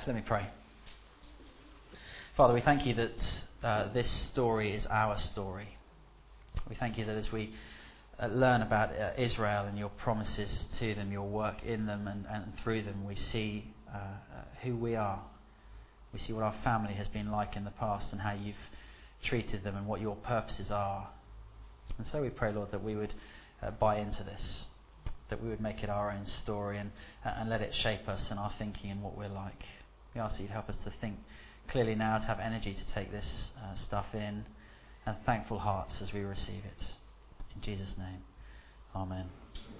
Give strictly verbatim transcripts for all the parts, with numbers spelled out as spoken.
Let me pray. Father, we thank you that uh, this story is our story. We thank you that as we uh, learn about uh, Israel and your promises to them, your work in them and, and through them, we see uh, uh, who we are. We see what our family has been like in the past and how you've treated them and what your purposes are. And so we pray, Lord, that we would uh, buy into this, that we would make it our own story and, uh, and let it shape us and our thinking and what we're like. We ask that you'd help us to think clearly now, to have energy to take this uh, stuff in, and thankful hearts as we receive it. In Jesus' name, amen.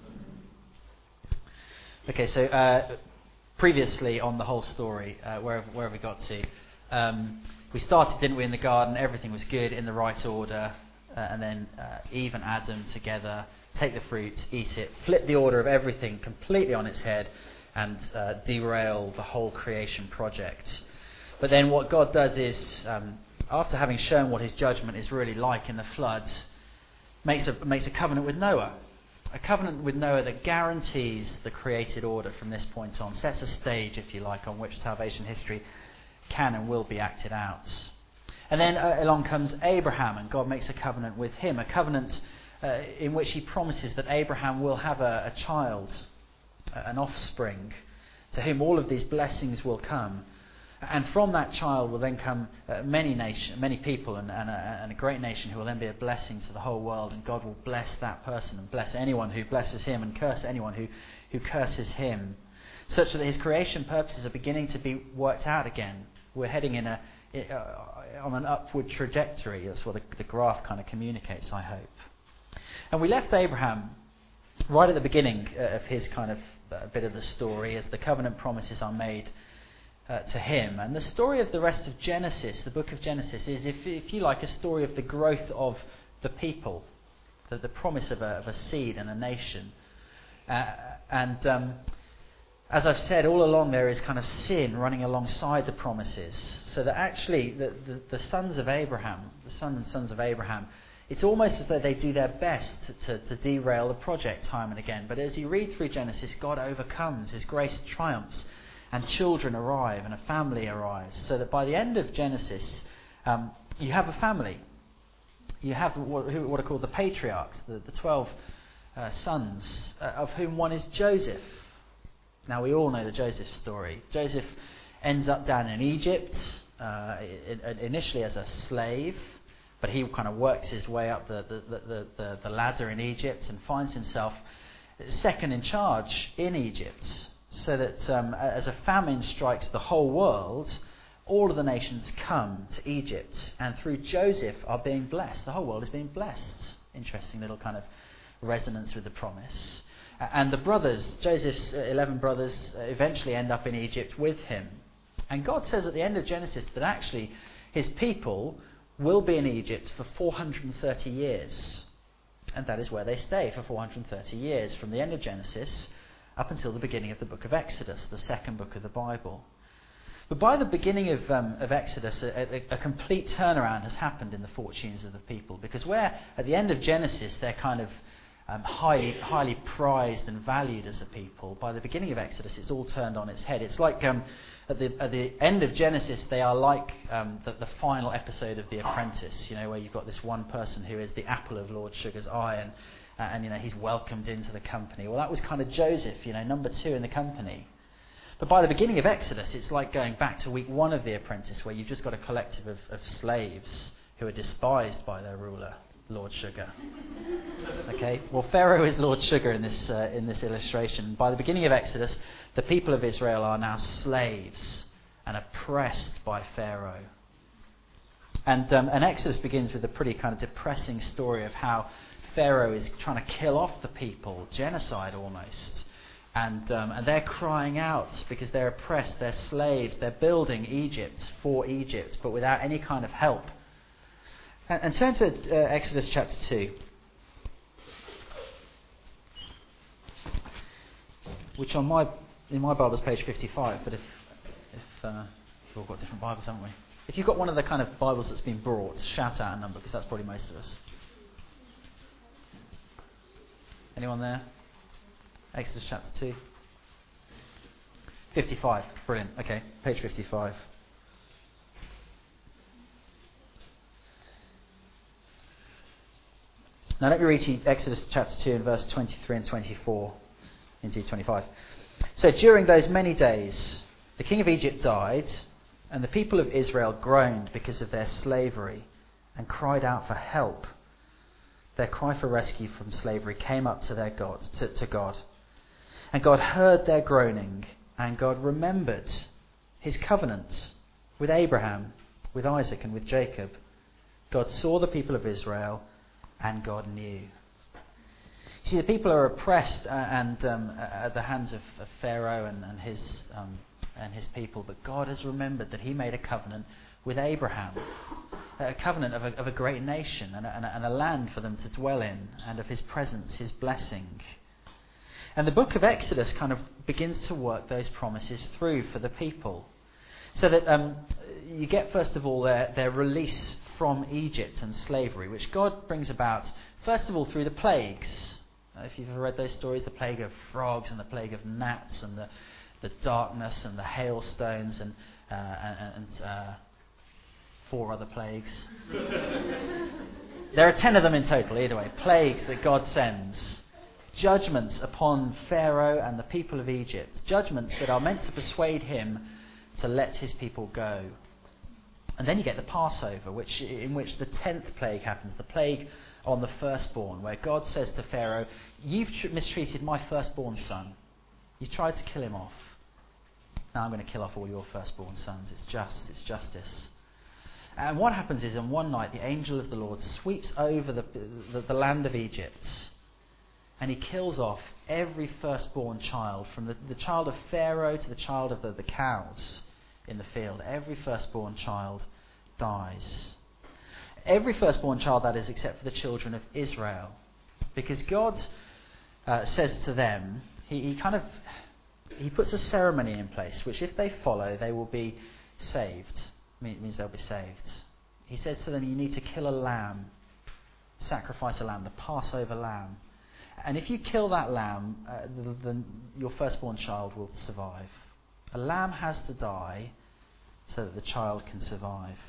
Okay, so uh, previously on the whole story, uh, where, where have we got to? Um, we started, didn't we, in the garden, everything was good, in the right order, uh, and then uh, Eve and Adam together take the fruit, eat it, flip the order of everything completely on its head, and uh, derail the whole creation project. But then what God does is, um, after having shown what his judgment is really like in the floods, makes a, makes a covenant with Noah. A covenant with Noah that guarantees the created order from this point on, sets a stage, if you like, on which salvation history can and will be acted out. And then uh, along comes Abraham, and God makes a covenant with him, a covenant uh, in which he promises that Abraham will have a, a child, an offspring, to whom all of these blessings will come. And from that child will then come uh, many nation, many people and, and, a, and a great nation who will then be a blessing to the whole world. And God will bless that person and bless anyone who blesses him and curse anyone who, who curses him. Such that his creation purposes are beginning to be worked out again. We're heading in a uh, on an upward trajectory. That's what the, the graph kind of communicates, I hope. And we left Abraham right at the beginning uh, of his kind of uh, bit of the story as the covenant promises are made Uh, to him. And the story of the rest of Genesis, the book of Genesis, is, if, if you like, a story of the growth of the people, the, the promise of a, of a seed and a nation. Uh, and um, as I've said, all along there is kind of sin running alongside the promises, so that actually the, the, the sons of Abraham, the sons and sons of Abraham, it's almost as though they do their best to, to, to derail the project time and again. But as you read through Genesis, God overcomes, his grace triumphs, and children arrive and a family arrives, so that by the end of Genesis um, you have a family. You have what, what are called the patriarchs, the, the twelve uh, sons, uh, of whom one is Joseph. Now we all know the Joseph story. Joseph ends up down in Egypt, uh, initially as a slave, but he kind of works his way up the, the, the, the, the ladder in Egypt and finds himself second in charge in Egypt. So that um, as a famine strikes the whole world, all of the nations come to Egypt, and through Joseph are being blessed. The whole world is being blessed. Interesting little kind of resonance with the promise. And the brothers, Joseph's eleven brothers, eventually end up in Egypt with him. And God says at the end of Genesis that actually his people will be in Egypt for four hundred thirty years. And that is where they stay for four hundred thirty years, from the end of Genesis up until the beginning of the book of Exodus, the second book of the Bible. But by the beginning of, um, of Exodus, a, a, a complete turnaround has happened in the fortunes of the people, because where at the end of Genesis they're kind of um, highly, highly prized and valued as a people, by the beginning of Exodus it's all turned on its head. It's like um, at, the, at the end of Genesis they are like um, the, the final episode of The Apprentice, you know, where you've got this one person who is the apple of Lord Sugar's eye, and Uh, and, you know, he's welcomed into the company. Well, that was kind of Joseph, you know, number two in the company. But by the beginning of Exodus, it's like going back to week one of The Apprentice, where you've just got a collective of, of slaves who are despised by their ruler, Lord Sugar. Okay, well, Pharaoh is Lord Sugar in this uh, in this illustration. By the beginning of Exodus, the people of Israel are now slaves and oppressed by Pharaoh. And um, and Exodus begins with a pretty kind of depressing story of how Pharaoh is trying to kill off the people, genocide almost. And um, and they're crying out because they're oppressed, they're slaves, they're building Egypt for Egypt, but without any kind of help. And, and turn to uh, Exodus chapter two, which on my in my Bible is page fifty-five, but if, if uh, we've all got different Bibles, haven't we? If you've got one of the kind of Bibles that's been brought, shout out a number, because that's probably most of us. Anyone there? Exodus chapter two. fifty-five. Brilliant. Okay, page fifty-five. Now let me read you Exodus chapter two and verse twenty-three and twenty-four into twenty-five. So during those many days, the king of Egypt died, and the people of Israel groaned because of their slavery and cried out for help. Their cry for rescue from slavery came up to their God, to, to God. And God heard their groaning, and God remembered his covenant with Abraham, with Isaac, and with Jacob. God saw the people of Israel, and God knew. See, the people are oppressed uh, and um, at the hands of, of Pharaoh and, and his um, and his people, but God has remembered that he made a covenant with Abraham, a covenant of a, of a great nation and a, and, a, and a land for them to dwell in, and of his presence, his blessing. And the book of Exodus kind of begins to work those promises through for the people. So that um, you get, first of all, their, their release from Egypt and slavery, which God brings about, first of all, through the plagues. Uh, if you've ever read those stories, the plague of frogs and the plague of gnats and the, the darkness and the hailstones and, uh, and, and uh, four other plagues. There are ten of them in total, either way. Plagues that God sends. Judgments upon Pharaoh and the people of Egypt. Judgments that are meant to persuade him to let his people go. And then you get the Passover, which in which the tenth plague happens, the plague on the firstborn, where God says to Pharaoh, you've tr- mistreated my firstborn son. You tried to kill him off. Now I'm going to kill off all your firstborn sons. It's just, it's justice. And what happens is, on one night, the angel of the Lord sweeps over the, the, the land of Egypt, and he kills off every firstborn child, from the, the child of Pharaoh to the child of the, the cows in the field. Every firstborn child dies. Every firstborn child, that is, except for the children of Israel. Because God uh, says to them, he, he kind of, he puts a ceremony in place, which if they follow, they will be saved. It means they'll be saved. He says to them, you need to kill a lamb, sacrifice a lamb, the Passover lamb. And if you kill that lamb, uh, then your firstborn child will survive. A lamb has to die so that the child can survive.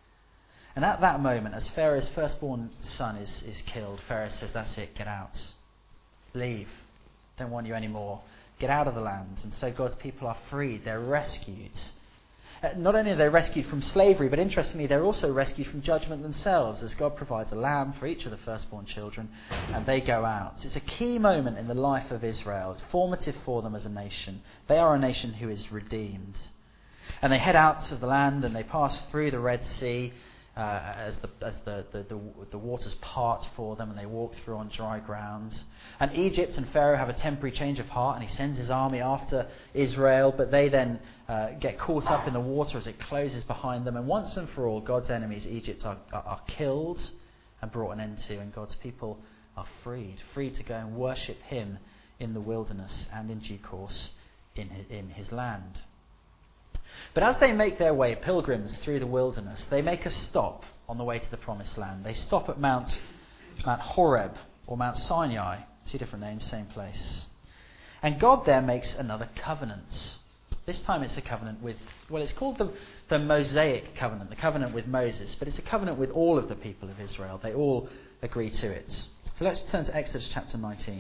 And at that moment, as Pharaoh's firstborn son is, is killed, Pharaoh says, that's it, get out. Leave. Don't want you anymore. Get out of the land. And so God's people are freed. They're rescued. Uh, not only are they rescued from slavery, but interestingly, they're also rescued from judgment themselves, as God provides a lamb for each of the firstborn children, and they go out. So it's a key moment in the life of Israel. It's formative for them as a nation. They are a nation who is redeemed. And they head out of the land, and they pass through the Red Sea uh, as, the, as the, the, the, the waters part for them, and they walk through on dry ground. And Egypt and Pharaoh have a temporary change of heart, and he sends his army after Israel, but they then uh, get caught up in the water as it closes behind them. And once and for all, God's enemies, Egypt, are, are, are killed and brought an end to, and God's people are freed, freed to go and worship him in the wilderness and in due course in his, in his land. But as they make their way, pilgrims through the wilderness, they make a stop on the way to the promised land. They stop at Mount, Mount Horeb or Mount Sinai, two different names, same place. And God there makes another covenant. This time it's a covenant with, well, it's called the, the Mosaic covenant, the covenant with Moses, but it's a covenant with all of the people of Israel. They all agree to it. So let's turn to Exodus chapter nineteen.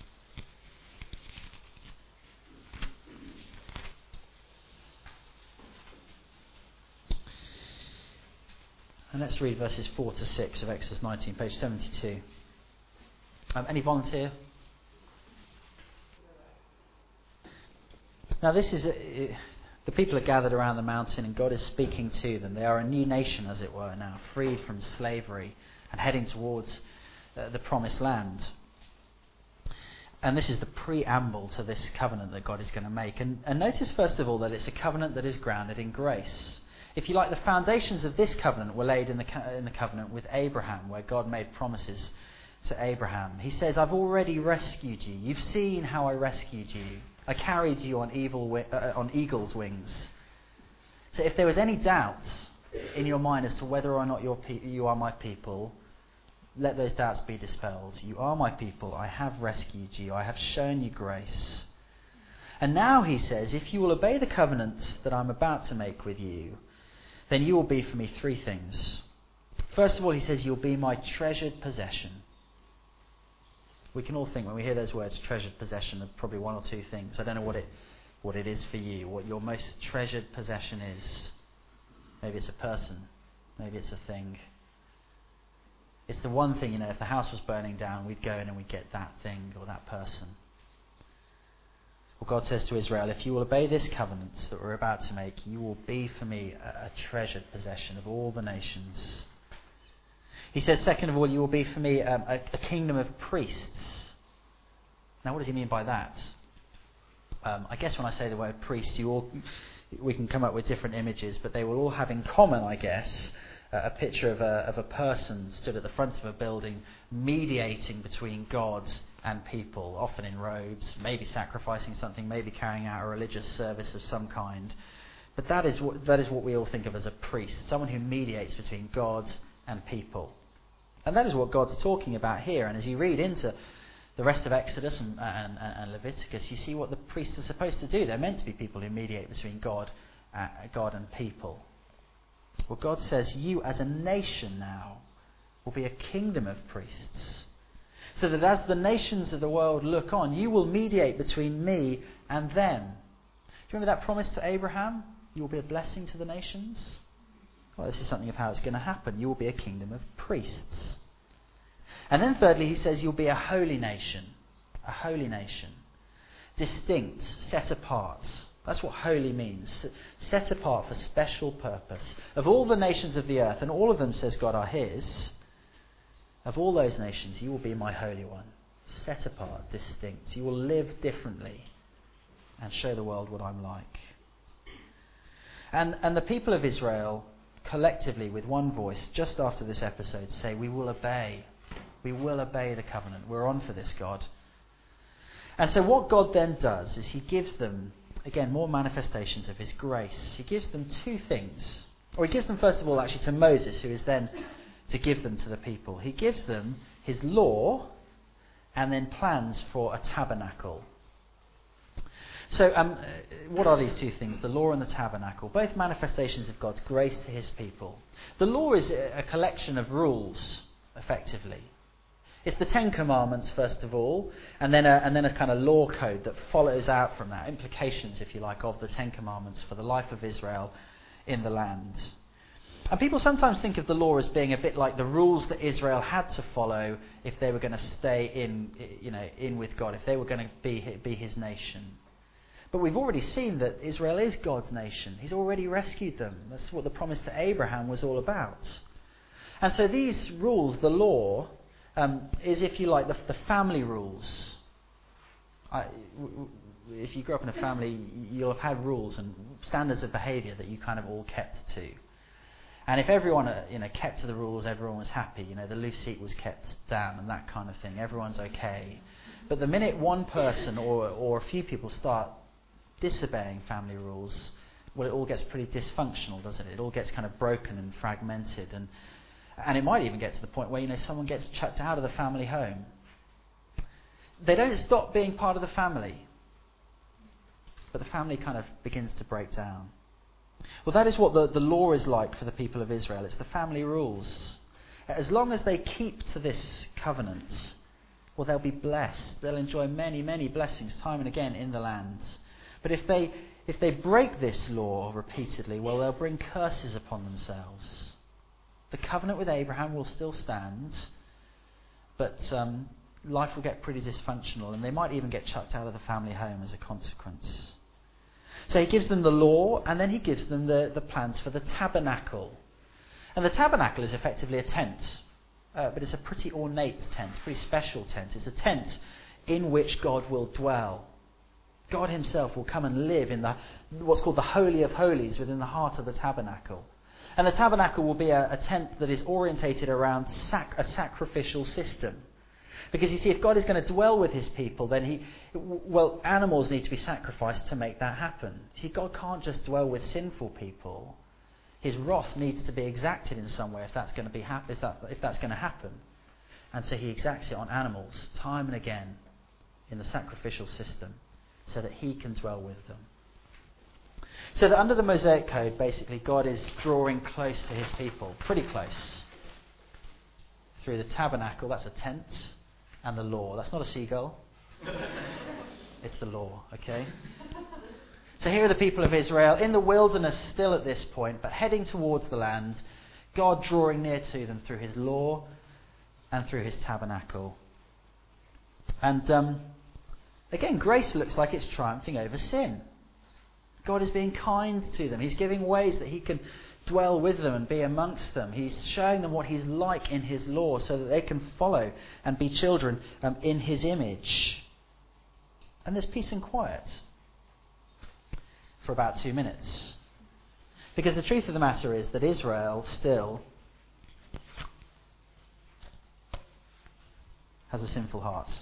And let's read verses four to six of Exodus nineteen, page seventy-two. Um, any volunteer? Now this is, a, the people are gathered around the mountain and God is speaking to them. They are a new nation, as it were, now, freed from slavery and heading towards uh, the promised land. And this is the preamble to this covenant that God is going to make. And, and notice, first of all, that it's a covenant that is grounded in grace. If you like, the foundations of this covenant were laid in the, co- in the covenant with Abraham, where God made promises to Abraham. He says, I've already rescued you. You've seen how I rescued you. I carried you on, evil wi- uh, on eagle's wings. So if there was any doubt in your mind as to whether or not you're pe- you are my people, let those doubts be dispelled. You are my people. I have rescued you. I have shown you grace. And now he says, if you will obey the covenant that I'm about to make with you, then you will be for me three things. First of all, he says, you'll be my treasured possession. We can all think when we hear those words, treasured possession, of probably one or two things. I don't know what it what it is for you, what your most treasured possession is. Maybe it's a person. Maybe it's a thing. It's the one thing, you know, if the house was burning down, we'd go in and we'd get that thing or that person. Well, God says to Israel, if you will obey this covenant that we're about to make, you will be for me a, a treasured possession of all the nations. He says, second of all, you will be for me um, a, a kingdom of priests. Now, what does he mean by that? Um, I guess when I say the word priest, you all, we can come up with different images, but they will all have in common, I guess, uh, a picture of a, of a person stood at the front of a building, mediating between God and people, often in robes, maybe sacrificing something, maybe carrying out a religious service of some kind. But that is what, that is what we all think of as a priest, someone who mediates between God and people. And that is what God's talking about here. And as you read into the rest of Exodus and, and, and Leviticus, you see what the priests are supposed to do. They're meant to be people who mediate between God, uh, God and people. Well, God says, you as a nation now will be a kingdom of priests. So that as the nations of the world look on, you will mediate between me and them. Do you remember that promise to Abraham? You will be a blessing to the nations. Well, this is something of how it's going to happen. You will be a kingdom of priests. And then thirdly, he says you'll be a holy nation. A holy nation. Distinct, set apart. That's what holy means. Set apart for special purpose. Of all the nations of the earth, and all of them, says God, are his, of all those nations, you will be my holy one. Set apart, distinct. You will live differently and show the world what I'm like. And, and the people of Israel, collectively, with one voice, just after this episode, say, we will obey. We will obey the covenant. We're on for this, God. And so what God then does is he gives them, again, more manifestations of his grace. He gives them two things. Or he gives them, first of all, actually to Moses, who is then to give them to the people. He gives them his law and then plans for a tabernacle. So um, what are these two things? The law and the tabernacle. Both manifestations of God's grace to his people. The law is a collection of rules, effectively. It's the Ten Commandments, first of all, and then a, and then a kind of law code that follows out from that, implications, if you like, of the Ten Commandments for the life of Israel in the land. And people sometimes think of the law as being a bit like the rules that Israel had to follow if they were going to stay in, you know, in with God, if they were going to be be his nation. But we've already seen that Israel is God's nation. He's already rescued them. That's what the promise to Abraham was all about. And so these rules, the law, um, is, if you like, the, the family rules. I, w- w- if you grew up in a family, you'll have had rules and standards of behaviour that you kind of all kept to. And if everyone, uh, you know, kept to the rules, everyone was happy. You know, the loose seat was kept down and that kind of thing. Everyone's okay. But the minute one person or or a few people start disobeying family rules, well, it all gets pretty dysfunctional, doesn't it? It all gets kind of broken and fragmented, and and it might even get to the point where, you know, someone gets chucked out of the family home. They don't stop being part of the family, but the family kind of begins to break down. Well, that is what the, the law is like for the people of Israel. It's the family rules. As long as they keep to this covenant, well, they'll be blessed. They'll enjoy many, many blessings time and again in the land. But if they if they break this law repeatedly, well, they'll bring curses upon themselves. The covenant with Abraham will still stand, but um, life will get pretty dysfunctional, and they might even get chucked out of the family home as a consequence. So he gives them the law, and then he gives them the, the plans for the tabernacle. And the tabernacle is effectively a tent, uh, but it's a pretty ornate tent, pretty special tent. It's a tent in which God will dwell. God himself will come and live in the what's called the Holy of Holies within the heart of the tabernacle. And the tabernacle will be a, a tent that is orientated around sac- a sacrificial system. Because you see, if God is going to dwell with his people, then he, well, animals need to be sacrificed to make that happen. You see, God can't just dwell with sinful people. His wrath needs to be exacted in some way if that's going to be hap- if, that, if that's going to happen. And so he exacts it on animals time and again in the sacrificial system. so that he can dwell with them. So that under the Mosaic Code, basically, God is drawing close to his people, pretty close. Through the tabernacle, that's a tent, and the law. That's not a seagull. It's the law, okay? So here are the people of Israel in the wilderness still at this point, but heading towards the land, God drawing near to them through his law and through his tabernacle. And um, again, grace looks like it's triumphing over sin. God is being kind to them. He's giving ways that he can dwell with them and be amongst them. He's showing them what he's like in his law so that they can follow and be children um, in his image. And there's peace and quiet for about two minutes. Because the truth of the matter is that Israel still has a sinful heart.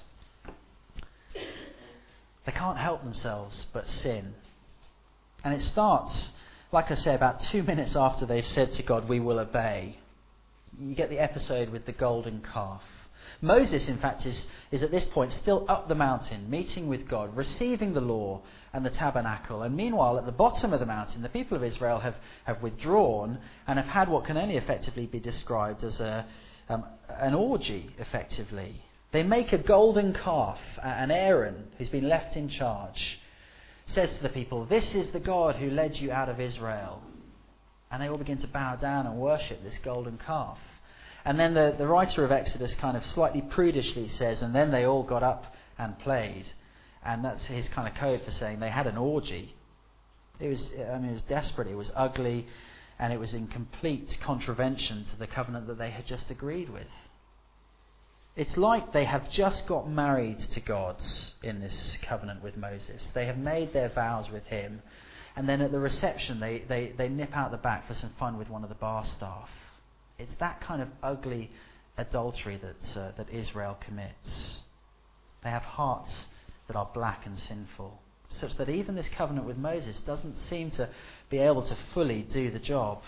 They can't help themselves but sin. And it starts, like I say, about two minutes after they've said to God, we will obey. You get the episode with the golden calf. Moses, in fact, is, is at this point still up the mountain, meeting with God, receiving the law and the tabernacle. And meanwhile, at the bottom of the mountain, the people of Israel have, have withdrawn and have had what can only effectively be described as a, um, an orgy, effectively. They make a golden calf, and Aaron, who's been left in charge, says to the people, this is the God who led you out of Israel. And they all begin to bow down and worship this golden calf. And then the, the writer of Exodus kind of slightly prudishly says, and then they all got up and played. And that's his kind of code for saying they had an orgy. It was, I mean, it was desperate, it was ugly, and it was in complete contravention to the covenant that they had just agreed with. It's like they have just got married to God in this covenant with Moses. They have made their vows with him. And then at the reception, they, they, they nip out the back for some fun with one of the bar staff. It's that kind of ugly adultery that, uh, that Israel commits. They have hearts that are black and sinful, such that even this covenant with Moses doesn't seem to be able to fully do the job.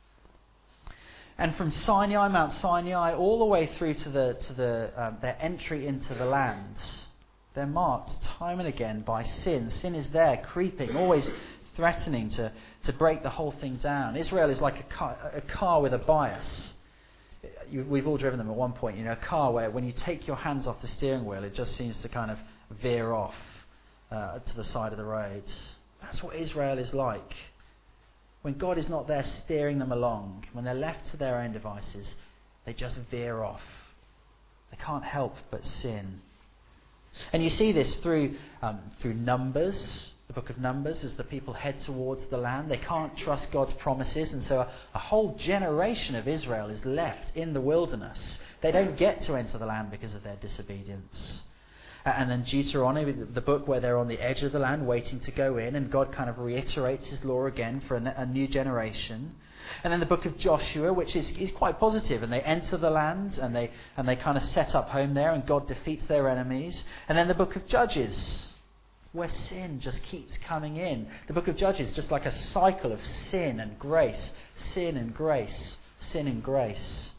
And from Sinai, Mount Sinai, all the way through to the to the um, their entry into the land, they're marked time and again by sin. Sin is there, creeping, always threatening to, to break the whole thing down. Israel is like a car, a car with a bias. You, we've all driven them at one point. You know, a car where when you take your hands off the steering wheel, it just seems to kind of veer off uh, to the side of the road. That's what Israel is like. When God is not there steering them along, when they're left to their own devices, they just veer off. They can't help but sin. And you see this through um, through Numbers, the book of Numbers, as the people head towards the land. They can't trust God's promises, and so a, a whole generation of Israel is left in the wilderness. They don't get to enter the land because of their disobedience. And then Deuteronomy, the book where they're on the edge of the land waiting to go in, and God kind of reiterates his law again for a, a new generation. And then the book of Joshua, which is, is quite positive, and they enter the land and they and they kind of set up home there, and God defeats their enemies. And then the book of Judges, where sin just keeps coming in. The book of Judges, just like a cycle of sin and grace, sin and grace, sin and grace.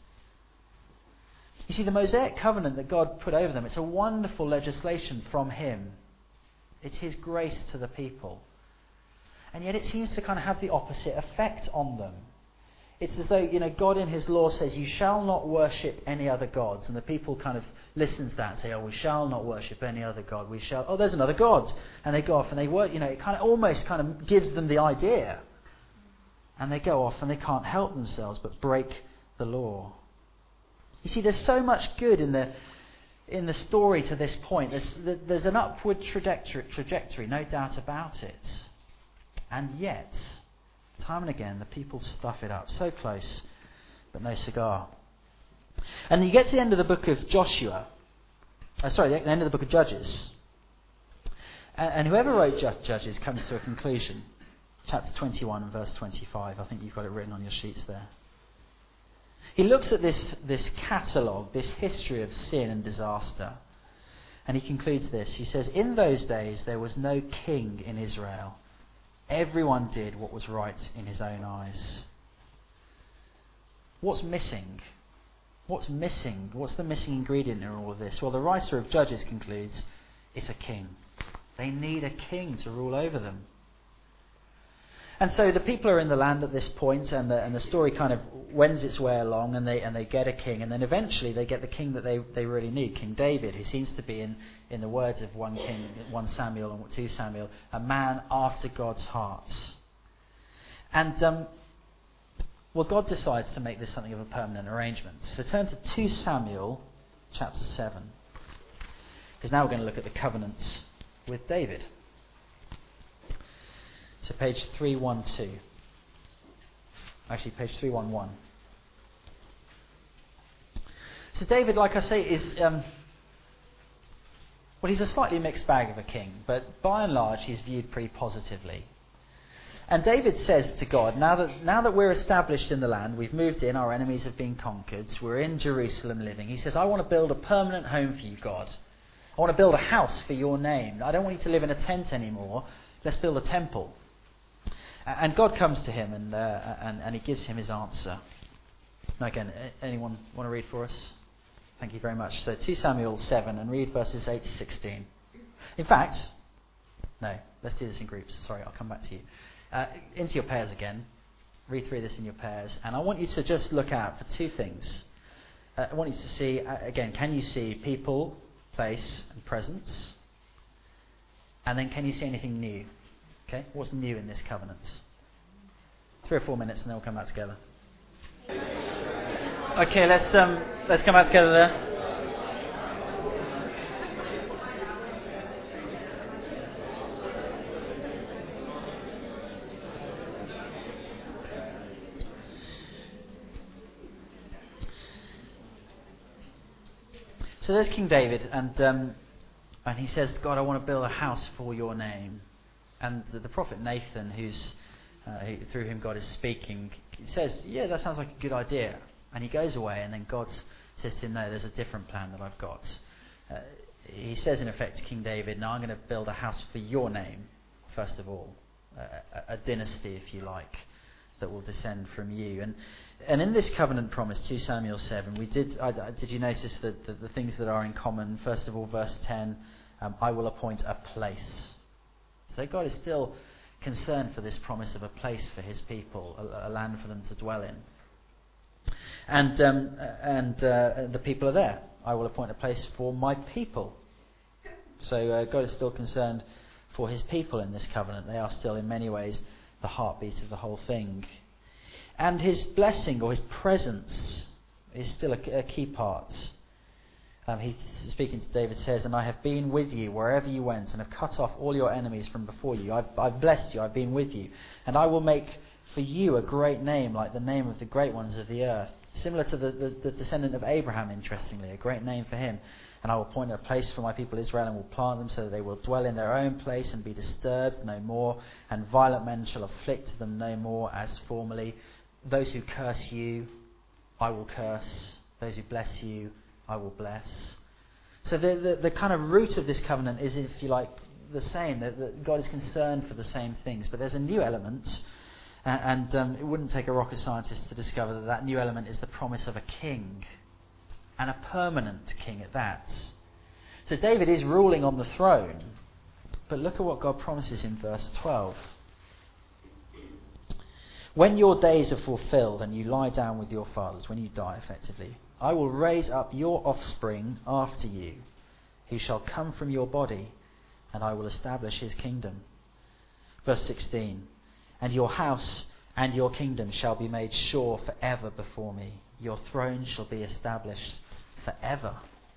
You see, the Mosaic covenant that God put over them, it's a wonderful legislation from him. It's his grace to the people. And yet it seems to kind of have the opposite effect on them. It's as though, you know, God in his law says, you shall not worship any other gods. And the people kind of listen to that and say, oh, we shall not worship any other god. We shall, oh, there's another god. And they go off and they work, you know, it kind of almost kind of gives them the idea. And they go off and they can't help themselves but break the law. You see, there's so much good in the in the story to this point. There's, there's an upward trajectory, trajectory, no doubt about it. And yet, time and again, the people stuff it up. So close, but no cigar. And you get to the end of the book of Joshua. Uh, sorry, the end of the book of Judges. And, and whoever wrote Judges comes to a conclusion. Chapter twenty-one and verse twenty-five. I think you've got it written on your sheets there. He looks at this, this catalogue, this history of sin and disaster, and he concludes this. He says, in those days there was no king in Israel. Everyone did what was right in his own eyes. What's missing? What's missing? What's the missing ingredient in all of this? Well, the writer of Judges concludes, it's a king. They need a king to rule over them. And so the people are in the land at this point, and the, and the story kind of wends its way along, and they and they get a king, and then eventually they get the king that they, they really need, King David, who seems to be, in, in the words of one King, one Samuel and two Samuel, a man after God's heart. And um, well, God decides to make this something of a permanent arrangement. So turn to two Samuel, chapter seven, because now we're going to look at the covenant with David. So page three twelve. Actually, page three eleven. So David, like I say, is um, well, he's a slightly mixed bag of a king, but by and large, he's viewed pretty positively. And David says to God, now that now that we're established in the land, we've moved in, our enemies have been conquered, we're in Jerusalem living. He says, I want to build a permanent home for you, God. I want to build a house for your name. I don't want you to live in a tent anymore. Let's build a temple. And God comes to him and, uh, and and he gives him his answer. Now again, anyone want to read for us? Thank you very much. So two Samuel seven, and read verses eight to sixteen. In fact, no, let's do this in groups. Sorry, I'll come back to you. Uh, into your pairs again. Read through this in your pairs. And I want you to just look out for two things. Uh, I want you to see, uh, again, can you see people, place and presence? And then can you see anything new? Okay, what's new in this covenant? Three or four minutes, and then we'll come back together. Okay, let's um, let's come back together there. So there's King David, and um, and he says, God, I want to build a house for your name. And the, the prophet Nathan, who's uh, who, through whom God is speaking, says, yeah, that sounds like a good idea. And he goes away, and then God says to him, no, there's a different plan that I've got. Uh, he says, in effect, to King David, now I'm going to build a house for your name, first of all. Uh, a, a dynasty, if you like, that will descend from you. And and in this covenant promise, two Samuel seven, we did, I, I, did you notice that the, the things that are in common? First of all, verse ten, um, I will appoint a place. So God is still concerned for this promise of a place for his people, a, a land for them to dwell in. And um, and uh, the people are there. I will appoint a place for my people. So uh, God is still concerned for his people in this covenant. They are still in many ways the heartbeat of the whole thing. And his blessing or his presence is still a, a key part. Um, he's speaking to David, says, and I have been with you wherever you went, and have cut off all your enemies from before you. I've, I've blessed you, I've been with you. And I will make for you a great name, like the name of the great ones of the earth. Similar to the, the, the descendant of Abraham, interestingly, a great name for him. And I will appoint a place for my people Israel, and will plant them so that they will dwell in their own place and be disturbed no more. And violent men shall afflict them no more as formerly. Those who curse you, I will curse. Those who bless you, I will bless. So the, the the kind of root of this covenant is, if you like, the same. That, that God is concerned for the same things. But there's a new element, uh, and um, it wouldn't take a rocket scientist to discover that that new element is the promise of a king, and a permanent king at that. So David is ruling on the throne, but look at what God promises in verse twelve. When your days are fulfilled and you lie down with your fathers, when you die effectively, I will raise up your offspring after you, who shall come from your body, and I will establish his kingdom. Verse sixteen, and your house and your kingdom shall be made sure forever before me. Your throne shall be established forever.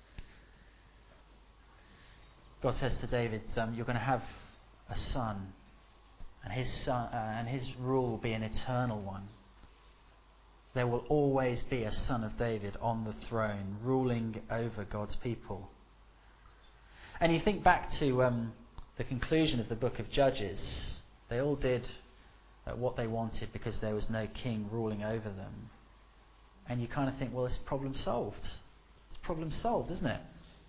God says to David, um, you're going to have a son, and his son, uh, and his rule will be an eternal one. There will always be a son of David on the throne, ruling over God's people. And you think back to um, the conclusion of the book of Judges. They all did uh, what they wanted because there was no king ruling over them. And you kind of think, well, it's problem solved. It's problem solved, isn't it?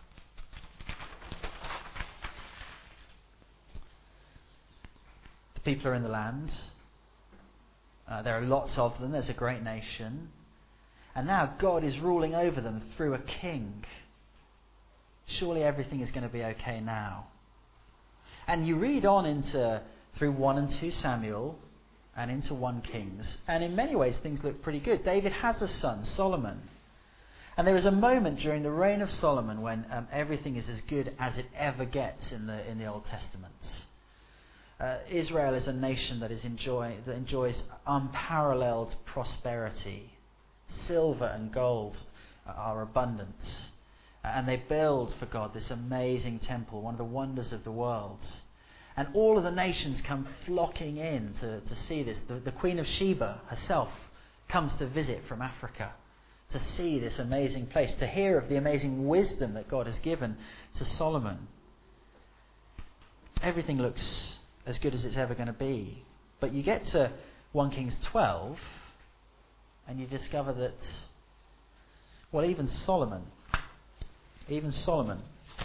The people are in the land. Uh, there are lots of them. There's a great nation. And now God is ruling over them through a king. Surely everything is going to be okay now. And you read on into through one and two Samuel and into one Kings, and in many ways things look pretty good. David has a son, Solomon. And there is a moment during the reign of Solomon when um, everything is as good as it ever gets in the in the Old Testament. Uh, Israel is a nation that is enjoy that enjoys unparalleled prosperity. Silver and gold are abundant, uh, and they build for God this amazing temple, one of the wonders of the world. And all of the nations come flocking in to, to see this. The, the Queen of Sheba herself comes to visit from Africa to see this amazing place, to hear of the amazing wisdom that God has given to Solomon. Everything looks as good as it's ever going to be. But you get to First Kings twelve and you discover that, well, even Solomon, even Solomon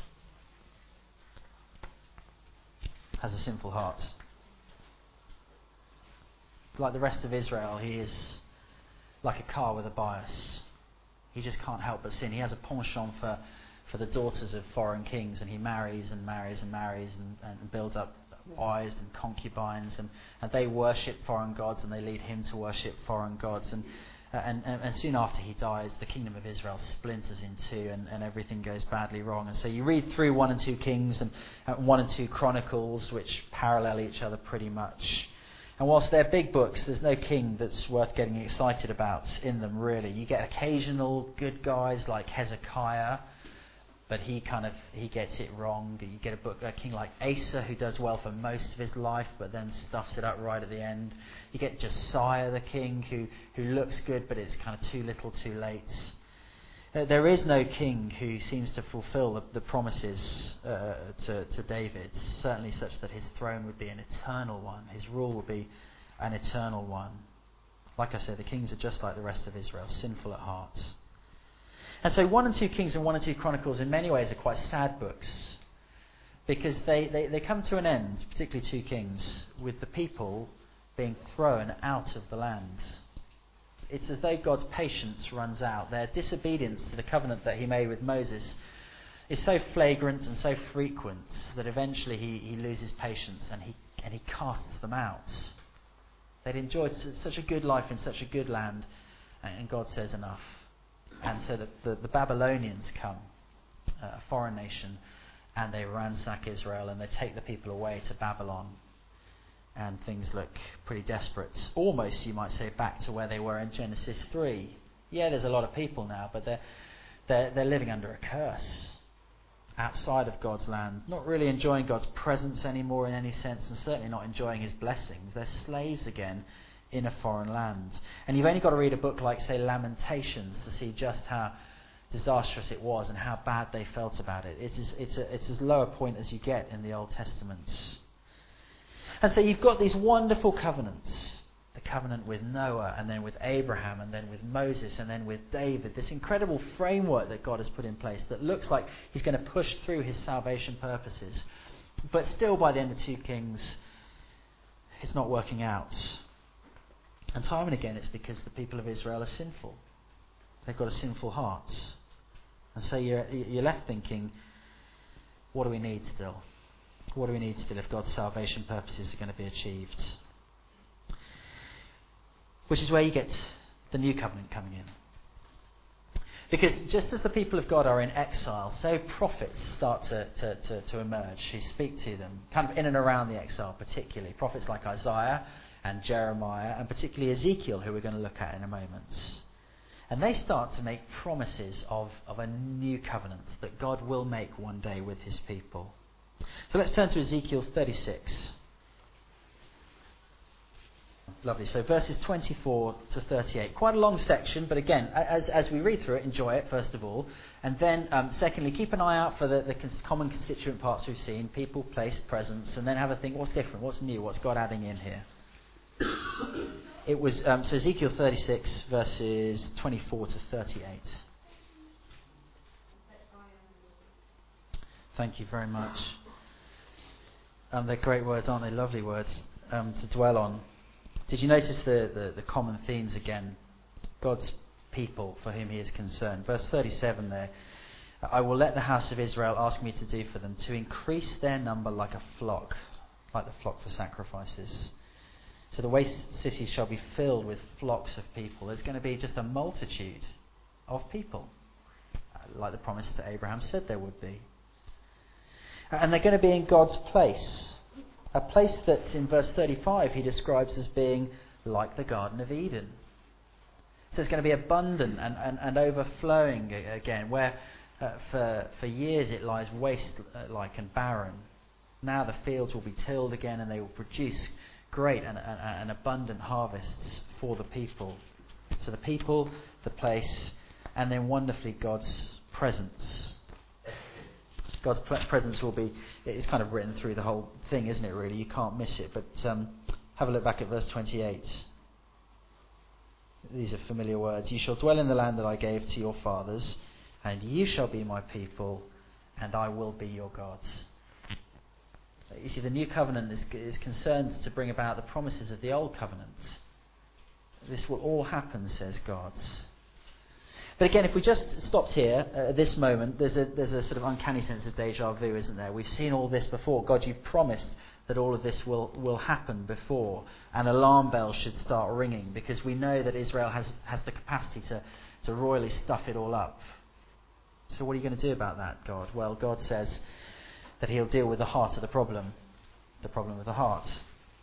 has a sinful heart. Like the rest of Israel, he is like a car with a bias. He just can't help but sin. He has a penchant for, for the daughters of foreign kings, and he marries and marries and marries and, and builds up wives and concubines, and, and they worship foreign gods, and they lead him to worship foreign gods. And uh, and, and, and soon after he dies, the kingdom of Israel splinters in two, and, and everything goes badly wrong. And so you read through one and two Kings and uh, one and two Chronicles, which parallel each other pretty much. And whilst they're big books, there's no king that's worth getting excited about in them, really. You get occasional good guys like Hezekiah, but he kind of he gets it wrong. You get a book a king like Asa, who does well for most of his life, but then stuffs it up right at the end. You get Josiah the king, who who looks good, but it's kind of too little, too late. Uh, there is no king who seems to fulfill the, the promises uh, to, to David, certainly such that his throne would be an eternal one, his rule would be an eternal one. Like I said, the kings are just like the rest of Israel, sinful at heart. And so one and two Kings and one and two Chronicles in many ways are quite sad books, because they, they, they come to an end, particularly two Kings, with the people being thrown out of the land. It's as though God's patience runs out. Their disobedience to the covenant that he made with Moses is so flagrant and so frequent that eventually he, he loses patience and he and he casts them out. They'd enjoyed such a good life in such a good land, and God says enough. And so the, the, the Babylonians come, uh, a foreign nation, and they ransack Israel and they take the people away to Babylon. And things look pretty desperate. Almost, you might say, back to where they were in Genesis three. Yeah, there's a lot of people now, but they're, they're, they're living under a curse outside of God's land, not really enjoying God's presence anymore in any sense, and certainly not enjoying his blessings. They're slaves again in a foreign land. And you've only got to read a book like, say, Lamentations to see just how disastrous it was and how bad they felt about it. It's as, it's, a, it's as low a point as you get in the Old Testament. And so you've got these wonderful covenants. The covenant with Noah, and then with Abraham, and then with Moses, and then with David. This incredible framework that God has put in place that looks like he's going to push through his salvation purposes. But still, by the end of two Kings, it's not working out. And time and again, it's because the people of Israel are sinful. They've got a sinful heart. And so you're, you're left thinking, what do we need still? What do we need still if God's salvation purposes are going to be achieved? Which is where you get the new covenant coming in. Because just as the people of God are in exile, so prophets start to, to, to, to emerge who speak to them, kind of in and around the exile particularly. Prophets like Isaiah and Jeremiah, and particularly Ezekiel, who we're going to look at in a moment. And they start to make promises of, of a new covenant that God will make one day with his people. So let's turn to Ezekiel thirty-six. Lovely. So verses twenty-four to thirty-eight. Quite a long section, but again, as as we read through it, enjoy it, first of all. And then, um, secondly, keep an eye out for the, the cons- common constituent parts we've seen, people, place, presence, and then have a think, what's different, what's new, what's God adding in here? It was, um, so Ezekiel thirty-six, verses twenty-four to thirty-eight. Thank you very much. Um, they're great words, aren't they? Lovely words um, to dwell on. Did you notice the, the, the common themes again? God's people for whom he is concerned. Verse thirty-seven there. I will let the house of Israel ask me to do for them, to increase their number like a flock, like the flock for sacrifices. So the waste cities shall be filled with flocks of people. There's going to be just a multitude of people, like the promise to Abraham said there would be. And they're going to be in God's place. A place that in verse thirty-five he describes as being like the Garden of Eden. So it's going to be abundant and, and, and overflowing again, where uh, for, for years it lies waste-like and barren. Now the fields will be tilled again and they will produce great and, and, and abundant harvests for the people. So the people, the place, and then wonderfully God's presence. God's presence will be, it's kind of written through the whole thing, isn't it, really? You can't miss it. But um, have a look back at verse twenty-eight. These are familiar words. You shall dwell in the land that I gave to your fathers, and you shall be my people, and I will be your God. You see, the new covenant is, is concerned to bring about the promises of the old covenant. This will all happen, says God. But again, if we just stopped here uh, at this moment, there's a there's a sort of uncanny sense of deja vu, isn't there? We've seen all this before. God, you've promised that all of this will, will happen before. And alarm bells should start ringing, because we know that Israel has, has the capacity to, to royally stuff it all up. So what are you going to do about that, God? Well, God says that he'll deal with the heart of the problem, the problem of the heart.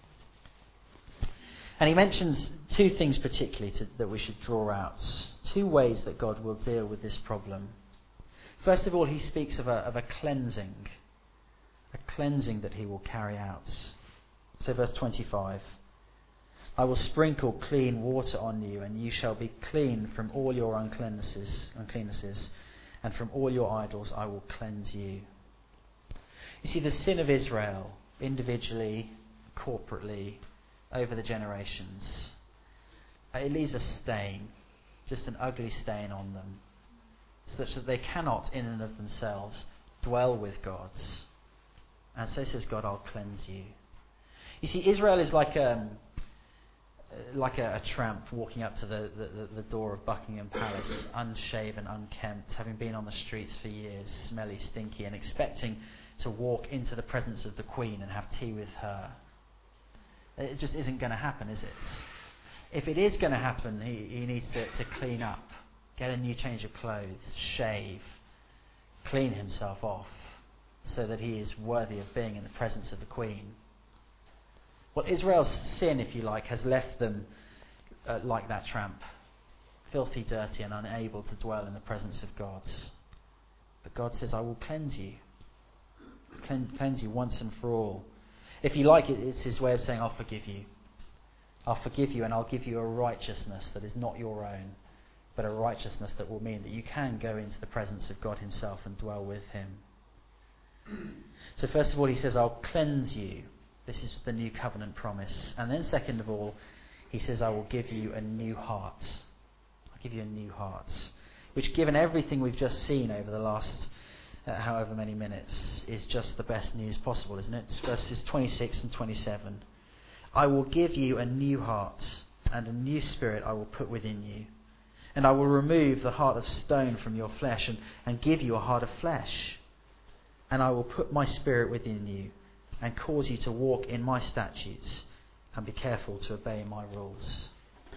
And he mentions two things particularly to, that we should draw out. Two ways that God will deal with this problem. First of all, he speaks of a, of a cleansing. A cleansing that he will carry out. So verse twenty-five. I will sprinkle clean water on you, and you shall be clean from all your uncleannesses, uncleannesses, and from all your idols I will cleanse you. You see, the sin of Israel, individually, corporately, over the generations, it leaves a stain, just an ugly stain on them, such that they cannot in and of themselves dwell with God. And so says God, I'll cleanse you. You see, Israel is like a, like a, a tramp walking up to the, the, the door of Buckingham Palace, unshaven, unkempt, having been on the streets for years, smelly, stinky, and expecting to walk into the presence of the Queen and have tea with her. It just isn't going to happen, is it? If it is going to happen, he, he needs to, to clean up, get a new change of clothes, shave, clean himself off, so that he is worthy of being in the presence of the Queen. Well, Israel's sin, if you like, has left them uh, like that tramp, filthy, dirty, and unable to dwell in the presence of God. But God says, I will cleanse you, Clean, cleanse you once and for all. If you like it, it's his way of saying, I'll forgive you. I'll forgive you and I'll give you a righteousness that is not your own, but a righteousness that will mean that you can go into the presence of God himself and dwell with him. So first of all, he says, I'll cleanse you. This is the new covenant promise. And then second of all, he says, I will give you a new heart. I'll give you a new heart. Which, given everything we've just seen over the last uh, however many minutes, is just the best news possible, isn't it? It's verses twenty-six and twenty-seven. I will give you a new heart, and a new spirit I will put within you. And I will remove the heart of stone from your flesh, and, and give you a heart of flesh. And I will put my spirit within you, and cause you to walk in my statutes, and be careful to obey my rules.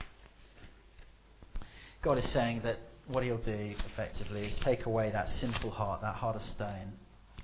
God is saying that what he'll do, effectively, is take away that sinful heart, that heart of stone.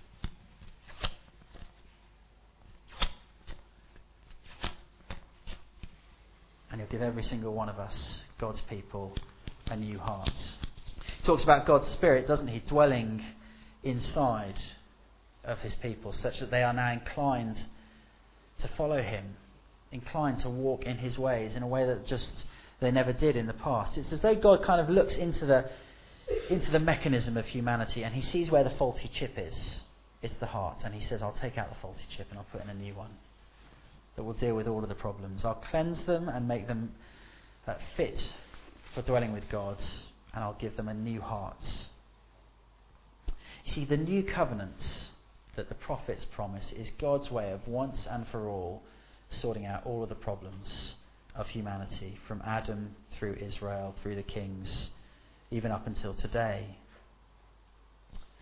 And he'll give every single one of us, God's people, a new heart. He talks about God's Spirit, doesn't he, dwelling inside of his people, such that they are now inclined to follow him, inclined to walk in his ways in a way that just they never did in the past. It's as though God kind of looks into the into the mechanism of humanity and he sees where the faulty chip is. It's the heart, and he says, I'll take out the faulty chip and I'll put in a new one that will deal with all of the problems. I'll cleanse them and make them uh, fit for dwelling with God, and I'll give them a new heart. You see, the new covenant that the prophets promise is God's way of once and for all sorting out all of the problems of humanity, from Adam through Israel, through the kings, even up until today.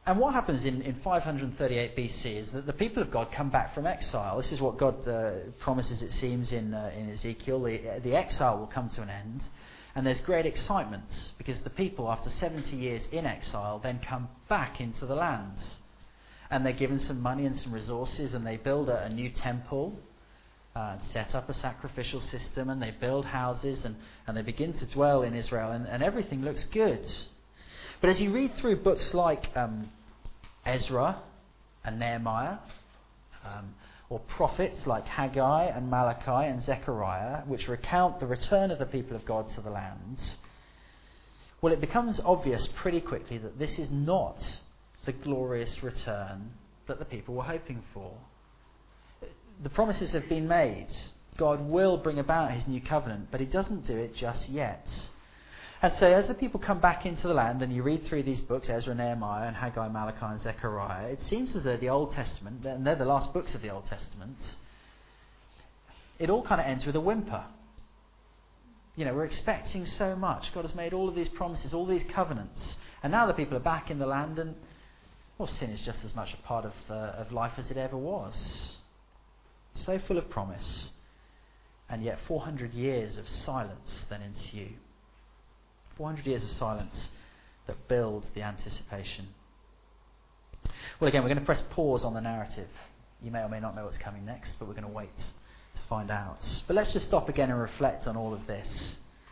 And what happens in, in five thirty-eight B C is that the people of God come back from exile. This is what God uh, promises, it seems, in, uh, in Ezekiel. The, the exile will come to an end. And there's great excitement because the people, after seventy years in exile, then come back into the land. And they're given some money and some resources, and they build a, a new temple, uh, set up a sacrificial system, and they build houses, and, and they begin to dwell in Israel, and, and everything looks good. But as you read through books like um, Ezra and Nehemiah, um, or prophets like Haggai and Malachi and Zechariah, which recount the return of the people of God to the land, well, it becomes obvious pretty quickly that this is not the glorious return that the people were hoping for. The promises have been made. God will bring about his new covenant, but he doesn't do it just yet. And so as the people come back into the land, and you read through these books, Ezra, Nehemiah, and Haggai, Malachi, and Zechariah, it seems as though the Old Testament, and they're the last books of the Old Testament, it all kind of ends with a whimper. You know, we're expecting so much. God has made all of these promises, all these covenants, and now the people are back in the land, and, well, sin is just as much a part of, uh, of life as it ever was. So full of promise, and yet four hundred years of silence then ensue. four hundred years of silence that build the anticipation. Well, again, we're going to press pause on the narrative. You may or may not know what's coming next, but we're going to wait to find out. But let's just stop again and reflect on all of this.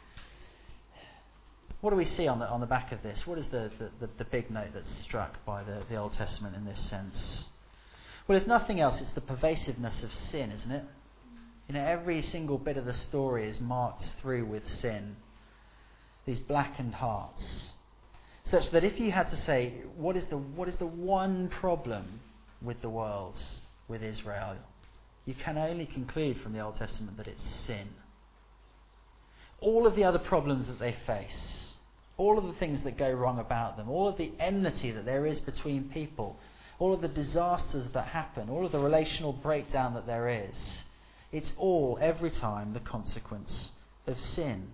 What do we see on the on the back of this? What is the, the, the, the big note that's struck by the, the Old Testament in this sense? Well, if nothing else, it's the pervasiveness of sin, isn't it? You know, every single bit of the story is marked through with sin. These blackened hearts, such that if you had to say, what is the what is the one problem with the world, with Israel, you can only conclude from the Old Testament that it's sin. All of the other problems that they face, all of the things that go wrong about them, all of the enmity that there is between people, all of the disasters that happen, all of the relational breakdown that there is, it's all, every time, the consequence of sin.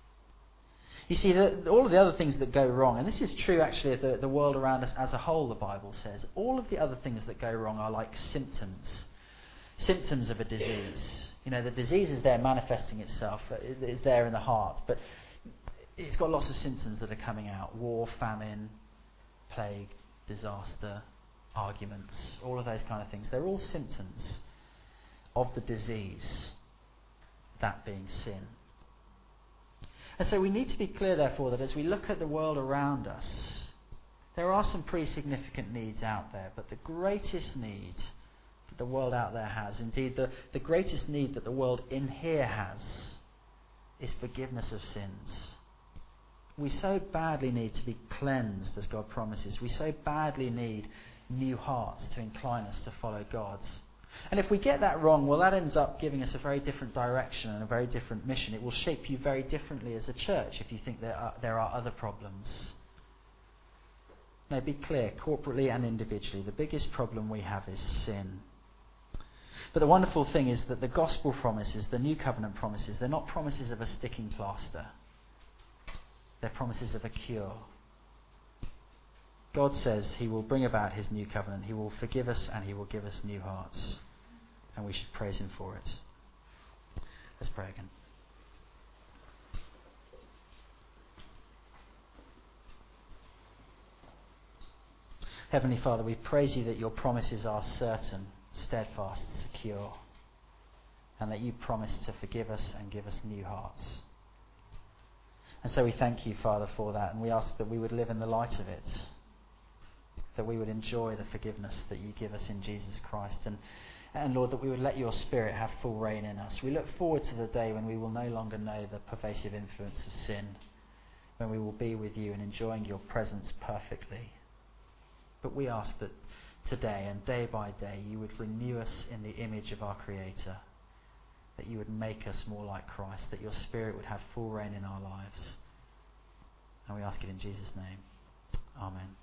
You see, the, all of the other things that go wrong, and this is true actually of the, the world around us as a whole, the Bible says, all of the other things that go wrong are like symptoms. Symptoms of a disease. You know, the disease is there manifesting itself, it's there in the heart, but it's got lots of symptoms that are coming out. War, famine, plague, disaster, arguments, all of those kind of things. They're all symptoms of the disease, that being sin. And so we need to be clear, therefore, that as we look at the world around us, there are some pretty significant needs out there, but the greatest need that the world out there has, indeed the, the greatest need that the world in here has, is forgiveness of sins. We so badly need to be cleansed, as God promises. We so badly need new hearts to incline us to follow God. And if we get that wrong, well, that ends up giving us a very different direction and a very different mission. It will shape you very differently as a church if you think there are, there are other problems. No, be clear, corporately and individually, the biggest problem we have is sin. But the wonderful thing is that the gospel promises, the new covenant promises, they're not promises of a sticking plaster. They're promises of a cure. God says he will bring about his new covenant. He will forgive us and he will give us new hearts. And we should praise him for it. Let's pray again. Heavenly Father, we praise you that your promises are certain, steadfast, secure, and that you promise to forgive us and give us new hearts. And so we thank you, Father, for that, and we ask that we would live in the light of it, that we would enjoy the forgiveness that you give us in Jesus Christ, and, and Lord, that we would let your Spirit have full reign in us. We look forward to the day when we will no longer know the pervasive influence of sin, when we will be with you and enjoying your presence perfectly. But we ask that today and day by day you would renew us in the image of our Creator, that you would make us more like Christ, that your Spirit would have full reign in our lives. And we ask it in Jesus' name. Amen.